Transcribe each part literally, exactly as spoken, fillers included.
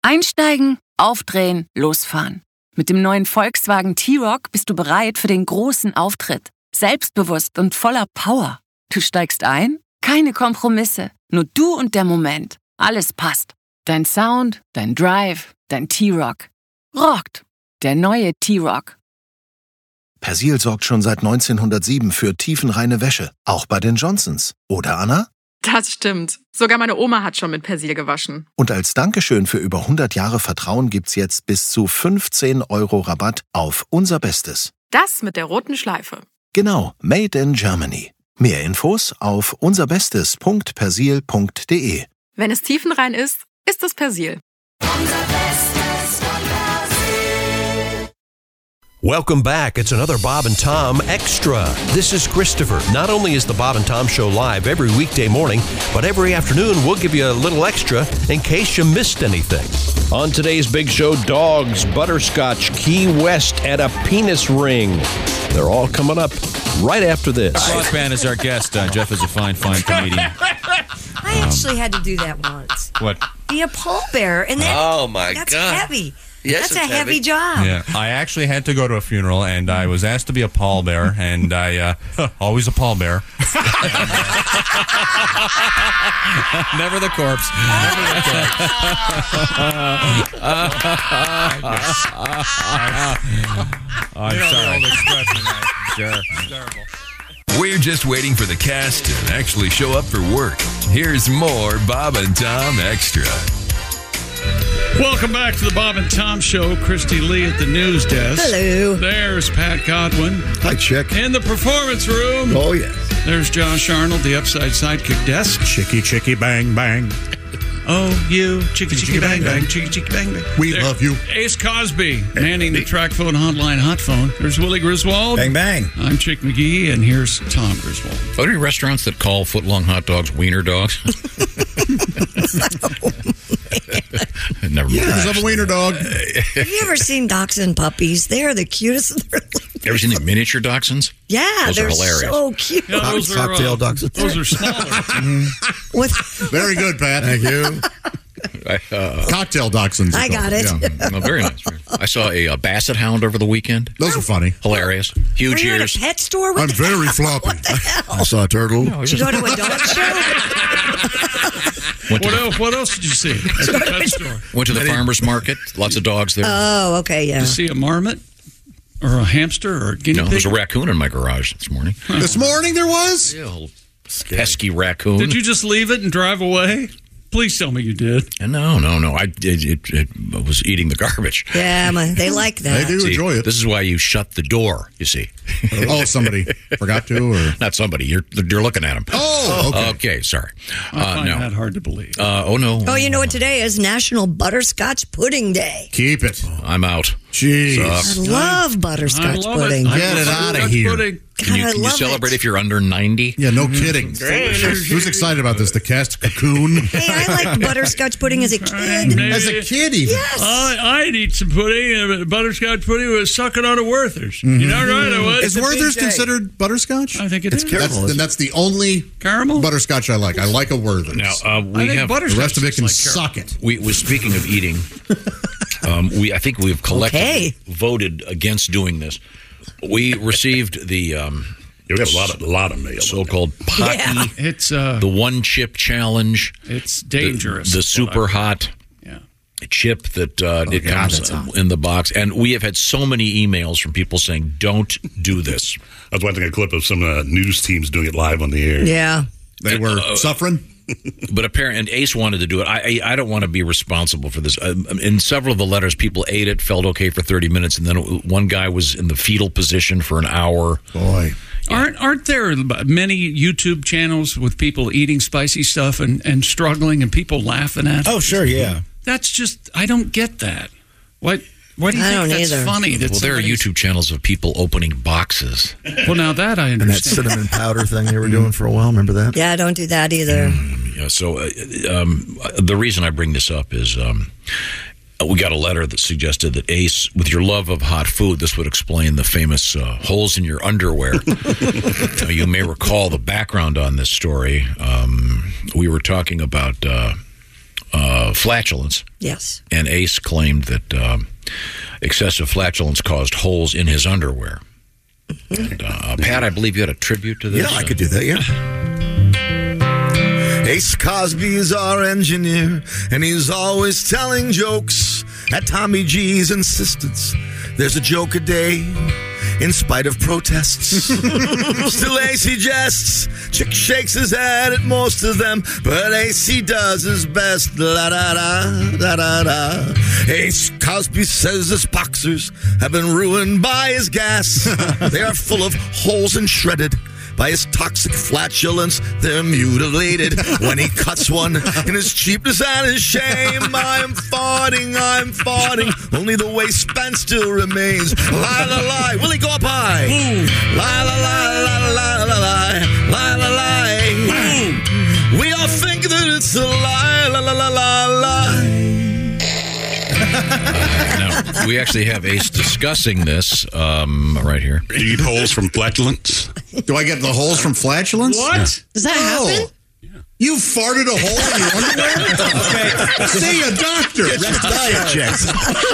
Einsteigen, aufdrehen, losfahren. Mit dem neuen Volkswagen T-Roc bist du bereit für den großen Auftritt. Selbstbewusst und voller Power. Du steigst ein? Keine Kompromisse. Nur du und der Moment. Alles passt. Dein Sound, dein Drive, dein T-Roc. Rockt. Der neue T-Roc. Persil sorgt schon seit neunzehnhundertsieben für tiefenreine Wäsche. Auch bei den Johnsons. Oder, Anna? Das stimmt. Sogar meine Oma hat schon mit Persil gewaschen. Und als Dankeschön für über hundert Jahre Vertrauen gibt's jetzt bis zu fünfzehn Euro Rabatt auf unser Bestes. Das mit der roten Schleife. Genau, made in Germany. Mehr Infos auf unserbestes punkt persil punkt de. Wenn es tiefenrein ist, ist es Persil. Welcome back. It's another Bob and Tom Extra. This is Christopher. Not only is the Bob and Tom Show live every weekday morning, but every afternoon we'll give you a little extra in case you missed anything. On today's big show, dogs, butterscotch, Key West, and a penis ring. They're all coming up right after this. Ross Band is our guest. Uh, Jeff is a fine, fine comedian. I actually had to do that once. What? Be a pallbearer, and that, Oh, my that's God. heavy. Yes, that's a it's heavy, heavy. job. Yeah, I actually had to go to a funeral, and I was asked to be a pallbearer, and I, uh, always a pallbearer. Never the corpse. Never the corpse. I'm sorry. Sure. Terrible. We're just waiting for the cast to actually show up for work. Here's more Bob and Tom Extra. Welcome back to the Bob and Tom Show. Christy Lee at the news desk. Hello. There's Pat Godwin. Hi, Chick. In the performance room. Oh, yes. There's Josh Arnold, the upside sidekick desk. Chicky, chicky, bang, bang. Oh, you. Chicky, chicky, bang, bang. Chicky, chicky, bang, bang. We There- love you. Ace Cosby, manning the track phone hotline hot phone. There's Willie Griswold. Bang, bang. I'm Chick McGee, and here's Tom Griswold. Are there any restaurants that call foot-long hot dogs wiener dogs? Never mind. Yeah, I'm a wiener dog. Have you ever seen dachshund puppies? They are the cutest. You ever seen the miniature dachshunds? Yeah, Those are they're hilarious. so cute. Yeah, those are, Cocktail uh, dogs. Those are smaller. With, Very good, Pat. Thank you. I, uh, Cocktail dachshunds. I got it. Yeah. oh, very nice. Very nice. I saw a, uh basset hound over the weekend. Those are funny. Hilarious. were Huge you at ears. a pet store? What I'm the very hell? floppy. What the hell? I saw a turtle. Did you go to a dog show? Went to, What the, else, what else did you see at the pet store? went to the farmer's market. Lots of dogs there. Oh, okay, yeah. Did you see a marmot? Or a hamster? Or a guinea no, pig? there's a raccoon in my garage this morning. This morning there was? Yeah, a little pesky raccoon. Did you just leave it and drive away? Please tell me you did. No, no, no. I it, it, it was eating the garbage. Yeah, man, they like that. They do See, enjoy it. This is why you shut the door, you see. Oh, somebody forgot to? Or? Not somebody. You're you're looking at him. Oh, okay. Okay, sorry. I Uh, find no. that hard to believe. Uh, oh, no. Oh, you know what today is? National Butterscotch Pudding Day. Keep it. I'm out. Jeez. Sucks. I love butterscotch I love pudding. it. I Get love it outta butterscotch here. pudding. Can you, God, I can you love celebrate it. if you're under ninety? Yeah, no kidding. Delicious. Who's excited about this? The cast Cocoon? Hey, I liked butterscotch pudding as a kid. Maybe- As a kid, even. Yes. I, I'd eat some pudding, uh, butterscotch pudding with sucking on a Werther's. You know, right? I would. Is Werther's considered butterscotch? I think it it's is. That's, then that's the only Caramel? butterscotch I like. I like a Werther's. Now, uh, I we think have... butterscotch the rest of it is can like caramel. suck it. We was speaking of eating. Um, we I think we've collectively Okay. voted against doing this. We received the um, We have a lot of, a lot of mail. so-called Pocky, Yeah. It's uh, the one chip challenge, it's the, dangerous. the is what super I- hot Yeah. chip that uh, it yeah, comes that's hot. in the box. And we have had so many emails from people saying, don't do this. I was watching a clip of some uh, news teams doing it live on the air. Yeah. They were Uh, suffering. But apparently, and Ace wanted to do it. I, I I don't want to be responsible for this. Um, in several of the letters, people ate it, felt okay for thirty minutes, and then one guy was in the fetal position for an hour. Boy. Aren't aren't there many YouTube channels with people eating spicy stuff and, and struggling and people laughing at it? Oh, sure, yeah. That's just, I don't get that. What Why do you I think don't that's either. funny? That Well, there are somebody's- YouTube channels of people opening boxes. Well, now that I And that understand. cinnamon powder thing they were doing for a while, remember that? Yeah, don't do that either. Yeah, so uh, um, the reason I bring this up is um, we got a letter that suggested that Ace, with your love of hot food, this would explain the famous uh, holes in your underwear. Now, you may recall the background on this story. Um, we were talking about uh, uh, flatulence. Yes. And Ace claimed that um, excessive flatulence caused holes in his underwear. And, uh, Pat, I believe you had a tribute to this. Yeah, I could do that, yeah. Ace Cosby's our engineer, and he's always telling jokes at Tommy G's insistence. There's a joke a day, in spite of protests. Still Ace he jests. Chick shakes his head at most of them, but Ace he does his best. La da da da da da. Ace Cosby says his boxers have been ruined by his gas. They are full of holes and shredded by his toxic flatulence. They're mutilated when he cuts one in his cheapness and his shame. I'm farting, I'm farting, only the waistband still remains. La la la, will he go up high? La la la la la la la la la la. We all think that it's a lie. La la la la la. Now, we actually have Ace discussing this um, right here. Do you eat holes from flatulence? Do I get the holes from flatulence? What? Yeah. Does that No. happen? You farted a hole in your underwear? Okay. See a doctor. Get your diet checked.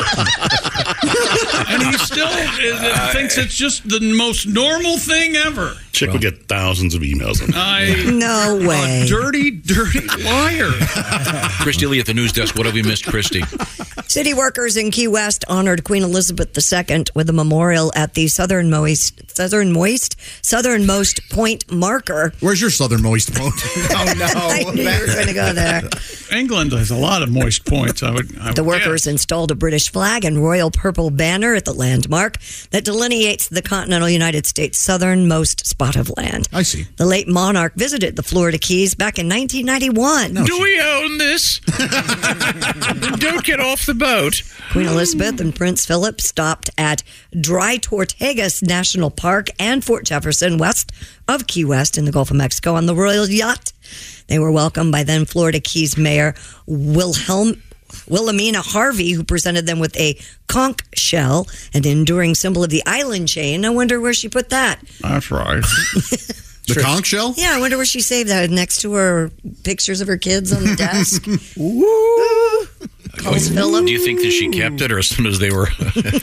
And he still uh, thinks it's just the most normal thing ever. Chick would get thousands of emails on that. I, No way. A dirty, dirty liar. Christy Lee at the news desk. What have we missed, Christy? City workers in Key West honored Queen Elizabeth the Second with a memorial at the southernmost, southernmost, southernmost point marker. Where's your southernmost point? Oh, no. I knew you were going to go there. England has a lot of moist points. I would. I would The workers guess. installed a British flag and royal purple banner at the landmark that delineates the continental United States' southernmost spot of land. I see. The late monarch visited the Florida Keys back in nineteen ninety-one. Do we own this? Don't get off the boat. Queen Elizabeth and Prince Philip stopped at Dry Tortugas National Park and Fort Jefferson, west of Key West in the Gulf of Mexico, on the royal yacht. They were welcomed by then Florida Keys Mayor Wilhelm Wilhelmina Harvey, who presented them with a conch shell, an enduring symbol of the island chain. I wonder where she put that. That's right. The conch shell? Yeah, I wonder where she saved that. Next to her pictures of her kids on the desk. Calls Philip. Do you think that she kept it, or as soon as they were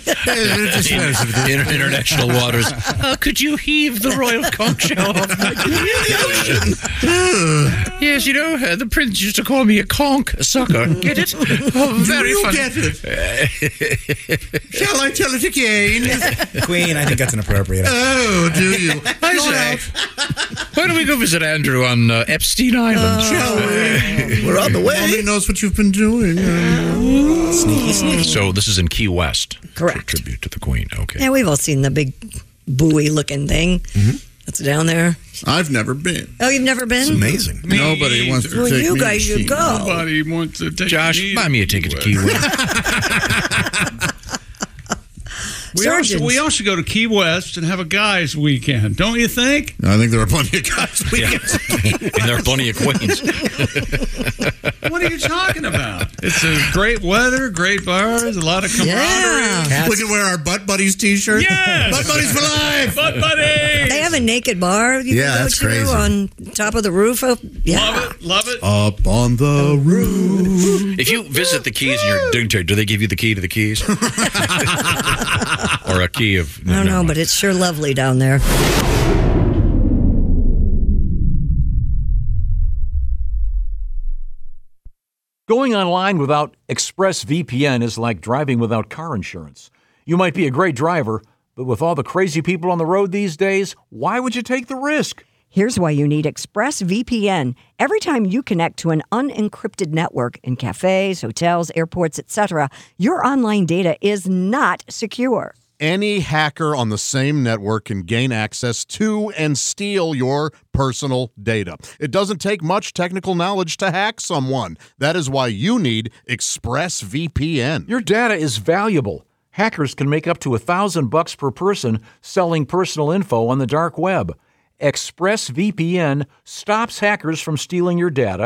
in international waters, uh, could you heave the royal conch shell off my the ocean? Yes, you know, uh, the prince used to call me a conch, a sucker. Get it? Oh, very you funny. get it? Shall I tell it again? Queen, I think that's inappropriate. Oh, do you? I say, why don't we go visit Andrew on uh, Epstein Island? Shall we? We're on the way. Mommy knows what you've been doing. Sneaky, sneaky. So this is in Key West. Correct. Tribute to the Queen. Okay. Yeah, we've all seen the big buoy-looking thing that's down there. I've never been. Oh, you've never been? It's amazing. Nobody wants to Well, take you me guys to should Key go. West. Nobody wants to take Josh, me buy me a ticket to Key West. We also, Surgeons. we also go to Key West and have a guys' weekend, don't you think? I think there are plenty of guys. We Yeah. And there are plenty of queens. What are you talking about? It's a great weather, great bars, a lot of camaraderie. Yeah. We can wear our butt buddies T-shirts. Yes! Butt buddies for life. Butt buddies! They have a naked bar. You Yeah, can go that's to crazy. on top of the roof. Of, yeah. Love it, love it. Up on the roof. If you visit the Keys and you're dignitary, do they give you the key to the Keys? Or a key of... I don't know, but it's sure lovely down there. Going online without ExpressVPN is like driving without car insurance. You might be a great driver, but with all the crazy people on the road these days, why would you take the risk? Here's why you need ExpressVPN. Every time you connect to an unencrypted network in cafes, hotels, airports, et cetera, your online data is not secure. Any hacker on the same network can gain access to and steal your personal data. It doesn't take much technical knowledge to hack someone. That is why you need ExpressVPN. Your data is valuable. Hackers can make up to a thousand bucks per person selling personal info on the dark web. ExpressVPN stops hackers from stealing your data,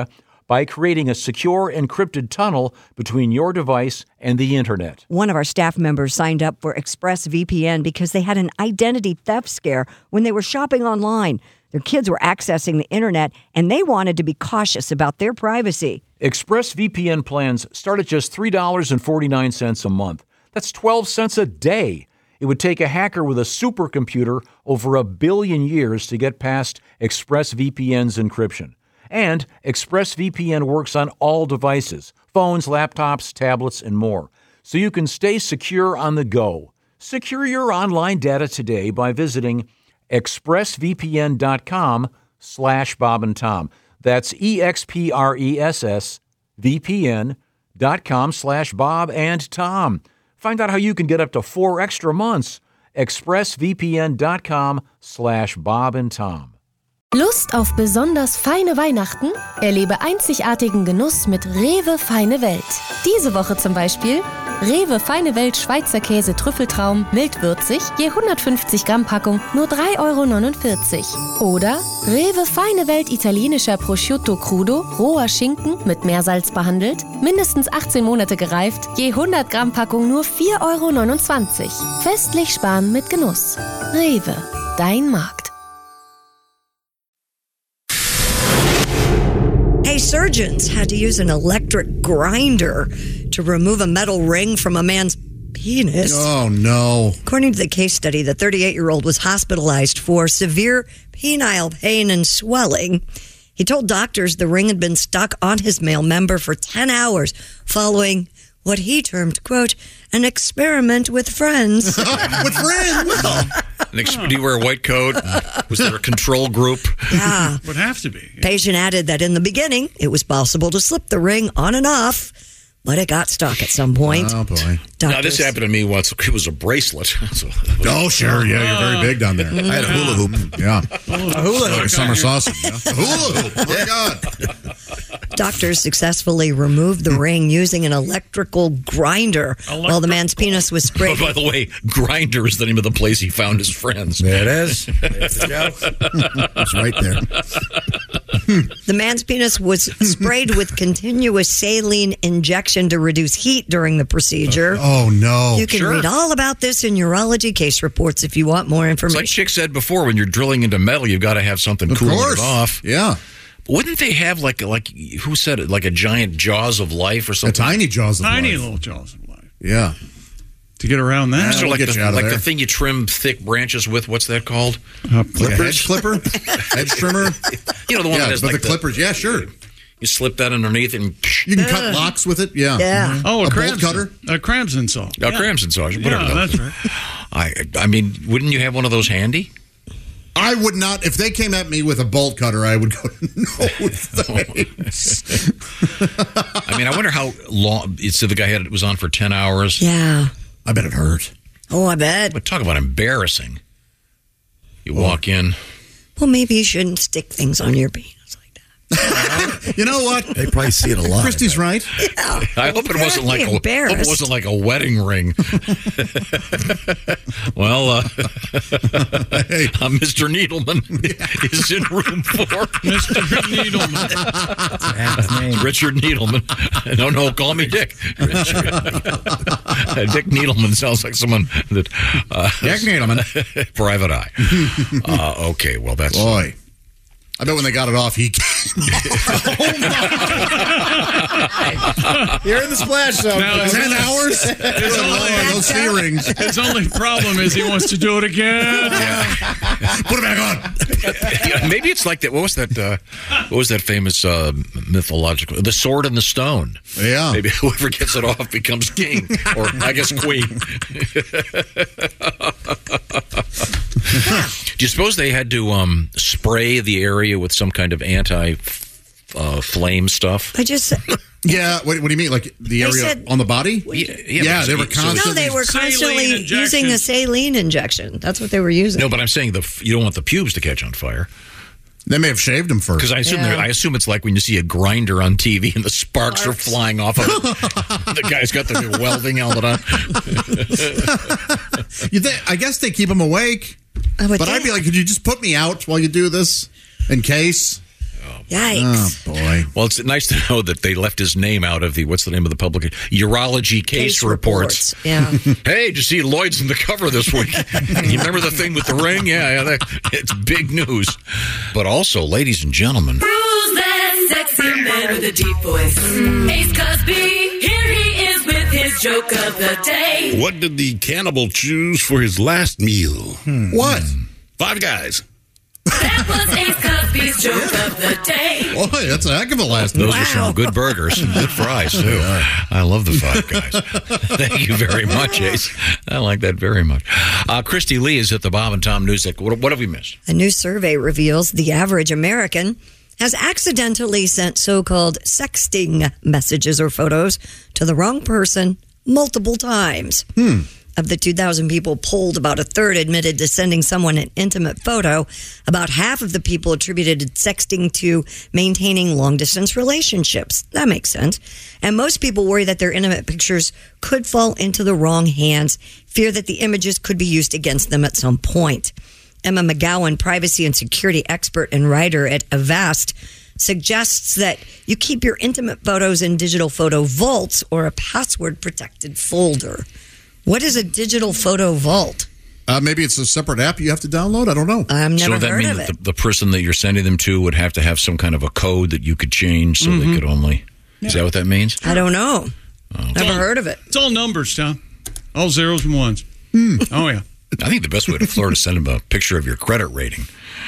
by creating a secure encrypted tunnel between your device and the internet. One of our staff members signed up for ExpressVPN because they had an identity theft scare when they were shopping online. Their kids were accessing the internet, and they wanted to be cautious about their privacy. ExpressVPN plans start at just three dollars and forty-nine cents a month. That's twelve cents a day. It would take a hacker with a supercomputer over a billion years to get past ExpressVPN's encryption. And ExpressVPN works on all devices, phones, laptops, tablets, and more, so you can stay secure on the go. Secure your online data today by visiting expressvpn.com slash Bob and Tom. That's E-X-P-R-E-S-S V-P-N dot com slash Bob and Tom. Find out how you can get up to four extra months. expressvpn.com slash Bob and Tom. Lust auf besonders feine Weihnachten? Erlebe einzigartigen Genuss mit Rewe Feine Welt. Diese Woche zum Beispiel Rewe Feine Welt Schweizer Käse Trüffeltraum mildwürzig, je hundertfünfzig Gramm Packung nur drei Euro neunundvierzig. Oder Rewe Feine Welt italienischer Prosciutto Crudo, roher Schinken mit Meersalz behandelt, mindestens achtzehn Monate gereift, je hundert Gramm Packung nur vier Euro neunundzwanzig. Festlich sparen mit Genuss. Rewe, dein Markt. Hey, surgeons had to use an electric grinder to remove a metal ring from a man's penis. Oh, no. According to the case study, the thirty-eight-year-old was hospitalized for severe penile pain and swelling. He told doctors the ring had been stuck on his male member for ten hours following what he termed, quote, an experiment with friends. With friends? An ex- do you wear a white coat? Was there a control group? Yeah. Would have to be. Patient added that in the beginning, it was possible to slip the ring on and off, but it got stuck at some point. Oh, boy. Now, this happened to me once. It was a bracelet. So, oh, sure. Yeah, you're very big down there. I had a hula hoop. Yeah. A hula hoop. Like a summer sausage. Yeah. A hula hoop. Oh, my God. Doctors successfully removed the ring using an electrical grinder while the man's penis was sprayed. Oh, by the way, Grinder is the name of the place he found his friends. There it is. There's the joke. It's right there. The man's penis was sprayed with continuous saline injection to reduce heat during the procedure. Oh, no. You can Sure. read all about this in urology case reports if you want more It's information. like Chick said before, when you're drilling into metal, you've got to have something Of cooling course. it off. Yeah. Wouldn't they have like like who said it like a giant jaws of life or A something? tiny jaws of Tiny life. little jaws of life. Yeah. To get around that. Sort of like get the, you out of like there. the thing you trim thick branches with. What's that called? Uh, Like a hedge clipper? Hedge trimmer? You know the one Yeah, that has but like the clippers. Yeah, sure. You slip that underneath and You can cut locks with it. Yeah. Yeah. Oh, a, A bolt Cramson. cutter? A Cramson saw. a Yeah. crimson saw. Whatever. Yeah, those- that's right. I I mean, wouldn't you have one of those handy? I would not. If they came at me with a bolt cutter, I would go, no thanks. I mean, I wonder how long. It said the guy had it was on for ten hours. Yeah. I bet it hurt. Oh, I bet. But talk about embarrassing. You walk in. Well, maybe you shouldn't stick things on your penis. You know what? They probably see it a lot. Christy's right. Yeah. I hope it wasn't like a, hope embarrassed. it wasn't like a wedding ring. Well, uh, Hey. uh, Mister Needleman is in room four. Mister Needleman. Richard Needleman. No, no, call me Dick. Richard. Uh, Dick Needleman sounds like someone that. Uh, Dick Needleman. Private Eye. Uh, okay, well, that's. Boy. I bet when they got it off, he You're in the splash zone. Now, ten hours. His only, Those sea rings. his only problem is he wants to do it again. Put it back on. Yeah, maybe it's like that. What was that? Uh, what was that famous uh, mythological? The Sword and the Stone. Yeah. Maybe whoever gets it off becomes king, or I guess queen. Do you suppose they had to um, spray the area with some kind of anti-flame uh, stuff? I just. Yeah. What, what do you mean? Like the They area said- on the body? Yeah, Yeah, they were so- constantly. No, they were Saline constantly injection. using a saline injection. That's what they were using. No, but I'm saying the you don't want the pubes to catch on fire. They may have shaved him first. Because I assume Yeah. they're- I assume it's like when you see a grinder on T V and the sparks, Sparks. are flying off of it. The guy's got the welding helmet on. You think, I guess they keep him awake. I would But I'd think. be like, could you just put me out while you do this in case? Oh Yikes. Oh, boy. Well, it's nice to know that they left his name out of the, what's the name of the public? Urology Case, Case Reports. reports, yeah. Hey, did you see Lloyd's in the cover this week? You remember the thing with the ring? Yeah, yeah that, it's big news. But also, ladies and gentlemen. Who's that sexy man with a deep voice? Ace Cosby, here he is with his joke of the day. What did the cannibal choose for his last meal? Hmm. What? Five Guys. That was Ace Cosby's joke of the day. Boy, that's a heck of a last Those wow. are some good burgers and good fries, too. I love the Five Guys. Thank you very much, Ace. I like that very much. Uh, Christy Lee is at the Bob and Tom News. What, what have we missed? A new survey reveals the average American has accidentally sent so-called sexting messages or photos to the wrong person multiple times. Hmm. Of the two thousand people polled, about a third admitted to sending someone an intimate photo. About half of the people attributed sexting to maintaining long-distance relationships. That makes sense. And most people worry that their intimate pictures could fall into the wrong hands, fear that the images could be used against them at some point. Emma McGowan, privacy and security expert and writer at Avast, suggests that you keep your intimate photos in digital photo vaults or a password-protected folder. What is a digital photo vault? Uh, maybe it's a separate app you have to download. I don't know. I've never so does that heard mean of that it. the, the person that you're sending them to would have to have some kind of a code that you could change so Mm-hmm. they could only... Yeah. Is that what that means? I don't know. Oh. Never heard of it. It's all numbers, Tom. All zeros and ones. Oh, yeah. I think the best way to flirt is send them a picture of your credit rating.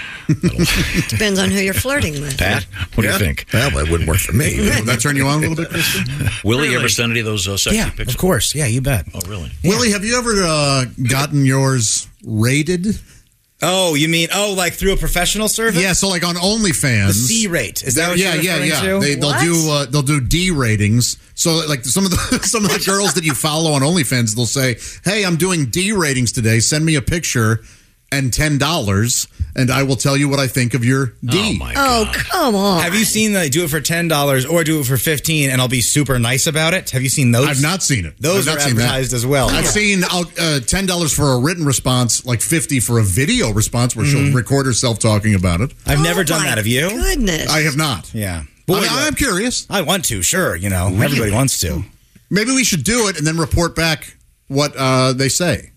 Depends on who you're flirting with. Pat, what do Yeah. you think? Well, that wouldn't work for me. Would that turn you on a little bit, Kristen? Willie, Really? you ever send any of those uh, sexy Yeah, pictures? of course. Yeah, you bet. Oh, really? Willie, have you ever uh, gotten yours rated? Oh, you mean oh, like through a professional service? Yeah, so like on OnlyFans, The C rate. Is that what yeah, you're yeah, referring yeah. to? They, they'll What? do uh, they'll do D ratings. So like some of the some of the girls that you follow on OnlyFans, they'll say, "Hey, I'm doing D ratings today. Send me a picture and ten dollars, and I will tell you what I think of your D." Oh my Oh, come on. Have you seen the do it for ten dollars or do it for fifteen and I'll be super nice about it? Have you seen those? I've not seen it. Those I've are not seen that. advertised as well. I've Yeah. seen uh, ten dollars for a written response, like fifty for a video response where she'll record herself talking about it. I've Oh, never done my that. Have you? Goodness. I have not. Yeah. I mean, I'm curious. I want to, sure. You know, everybody wants to. Maybe we should do it and then report back what uh, they say.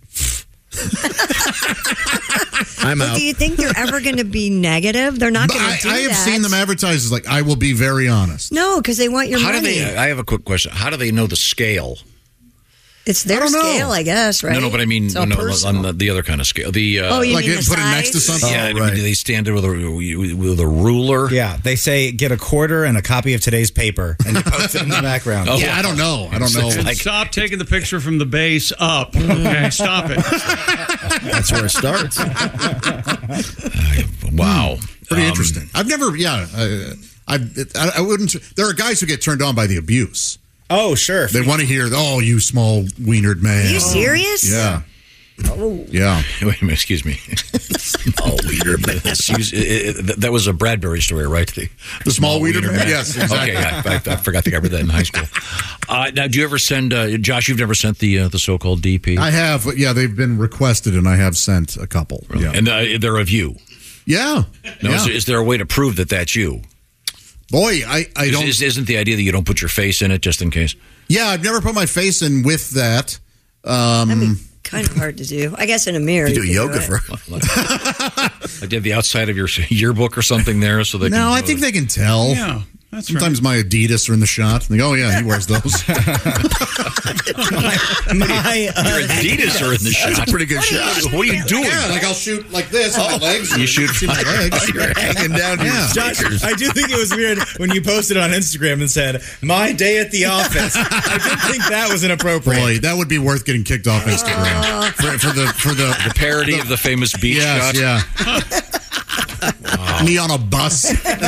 I'm But out. do you think they're ever going to be negative? They're not But going I, to do I have that. seen them advertised as like, I will be very honest. No, because they want your How do money. they? I have a quick question. How do they know the scale? It's their I don't know. scale, I guess, right? No, no, but I mean, It's all no, personal. on the, the other kind of scale. The uh, Oh, you Like mean it- the put it next to size? something? yeah, Oh, I mean, right. do they stand there with a with a ruler? Yeah, they say get a quarter and a copy of today's paper and you post it in the background. Oh, Yeah, I don't know. I don't know. Like- Stop taking the picture from the base up. Okay, stop it. That's where it starts. Wow, Pretty Um, interesting. I've never, yeah, uh, I, I, I wouldn't. There are guys who get turned on by the abuse. Oh, sure. They want to hear, "Oh, you small wienered man." Are you serious? Yeah, Oh. yeah. Wait a minute, excuse me. Oh, leader. Excuse, it, it, that was a Bradbury story, right? The, The small wiener man? Yes, exactly. Okay, I, I, I forgot to cover that in high school. Uh, now, do you ever send, uh, Josh? You've never sent the uh, the so-called D P, I have. Yeah, they've been requested, and I have sent a couple. Yeah, and uh, they're of you. yeah. Now, yeah. is, is there a way to prove that that's you? Boy, I, I Is, don't. is, isn't the idea that you don't put your face in it just in case? Yeah, I've never put my face in with that. Um, That'd be kind of hard to do. I guess in a mirror. You do could yoga it. for. I did the outside of your yearbook or something there, so they. no, can, I think they can tell. Yeah, that's Sometimes my Adidas are in the shot. They go, "Oh yeah, he wears those." My, uh, Your Adidas are in the shot. That's a pretty good shot. What are you doing? Yeah, like I'll shoot like this on my legs. You shoot see my legs. You're hanging down to your Yeah. Josh, sneakers. I do think it was weird when you posted on Instagram and said, "My day at the office." I did think that was inappropriate. Boy, that would be worth getting kicked off Instagram for, for the for the The parody of the famous beach yes, shot. yeah. Me on a bus.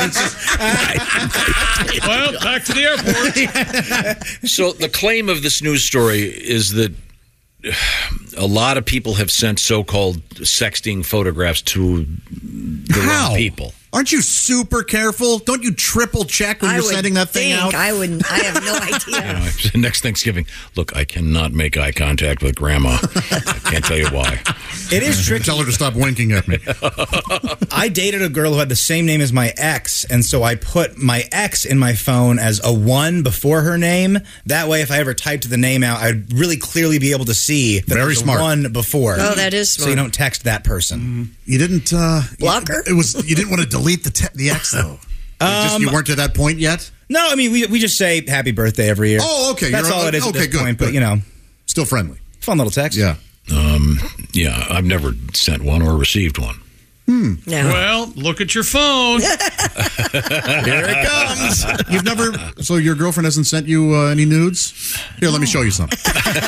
Well, back to the airport. So the claim of this news story is that a lot of people have sent so-called sexting photographs to the How? wrong people. Aren't you super careful? Don't you triple check when I you're would sending that thing think out? I wouldn't. I have no idea. You know, next Thanksgiving, look, I cannot make eye contact with Grandma. I can't tell you why. It is tricky. Tell her to stop winking at me. I dated a girl who had the same name as my ex, and so I put my ex in my phone as a one before her name. That way, if I ever typed the name out, I'd really clearly be able to see that Very there's smart. a one before. Oh, that is So smart. you don't text that person. You didn't uh, block her. It was you didn't want to delete the te- the ex though. Like, just, you weren't to that point yet. No, I mean we we just say happy birthday every year. Oh, okay. That's You're- all it is. okay, at this good, point, But good. you know, still friendly. Fun little text. Yeah. Um, yeah, I've never sent one or received one. Hmm. No. Well, look at your phone. Here it comes. You've never. So your girlfriend hasn't sent you uh, any nudes? Here, let me show you something.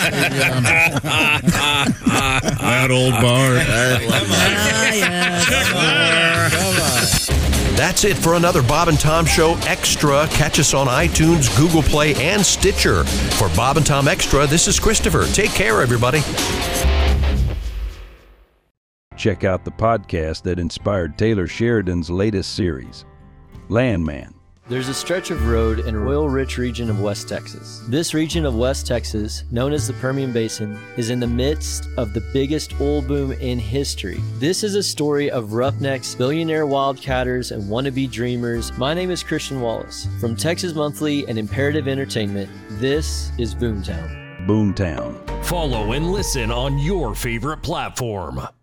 That old bar. That's it for another Bob and Tom Show Extra. Catch us on iTunes, Google Play, and Stitcher. For Bob and Tom Extra, this is Christopher. Take care, everybody. Check out the podcast that inspired Taylor Sheridan's latest series, Landman. There's a stretch of road in a oil-rich region of West Texas. This region of West Texas, known as the Permian Basin, is in the midst of the biggest oil boom in history. This is a story of roughnecks, billionaire wildcatters, and wannabe dreamers. My name is Christian Wallace. From Texas Monthly and Imperative Entertainment, this is Boomtown. Boomtown. Follow and listen on your favorite platform.